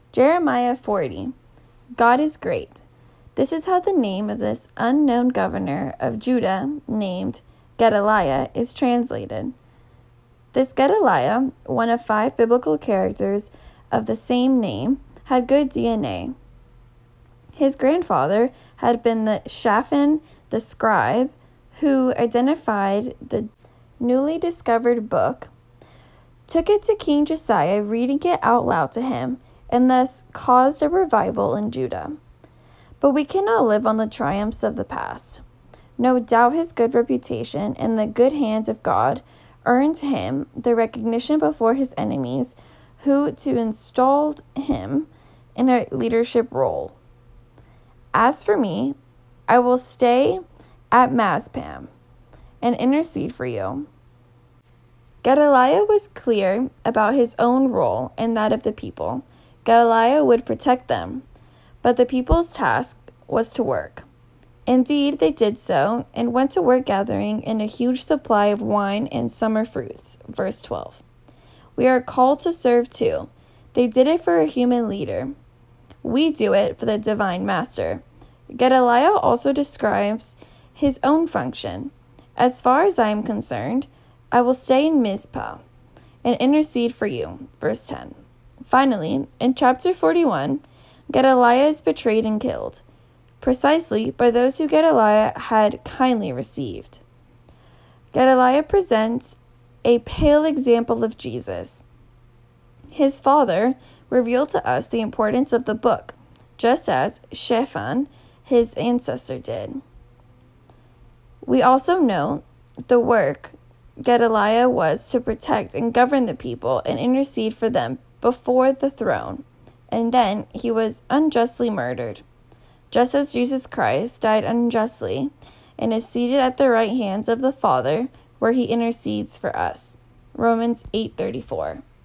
Jeremiah 40. God is great. This is how the name of this unknown governor of Judah, named Gedaliah, is translated. This Gedaliah, one of 5 biblical characters of the same name, had good DNA. His grandfather had been the Shaphan the scribe, who identified the newly discovered book, took it to King Josiah, reading it out loud to him, and thus caused a revival in Judah. But we cannot live on the triumphs of the past. No doubt his good reputation and the good hands of God earned him the recognition before his enemies, who installed him in a leadership role. As for me, I will stay at Mazpam and intercede for you. Gedaliah was clear about his own role and that of the people. Gedaliah would protect them, but the people's task was to work. Indeed, they did so and went to work gathering in a huge supply of wine and summer fruits. Verse 12. We are called to serve too. They did it for a human leader. We do it for the divine master. Gedaliah also describes his own function. As far as I am concerned, I will stay in Mizpah and intercede for you. Verse 10. Finally, in chapter 41, Gedaliah is betrayed and killed, precisely by those who Gedaliah had kindly received. Gedaliah presents a pale example of Jesus. His father revealed to us the importance of the book, just as Shaphan, his ancestor, did. We also know the work Gedaliah was to protect and govern the people and intercede for them before the throne, and then he was unjustly murdered, just as Jesus Christ died unjustly and is seated at the right hands of the Father, where he intercedes for us. Romans 8:34.